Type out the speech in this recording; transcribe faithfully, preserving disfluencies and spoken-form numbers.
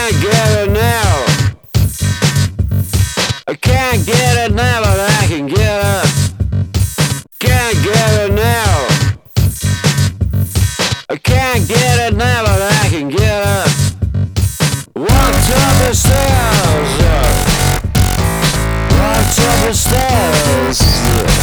can't get it now. I can't get it now, but I can get it. Can't get it now. I can't get it now, but I can get it. Walked up the stairs. Walked up the stairs.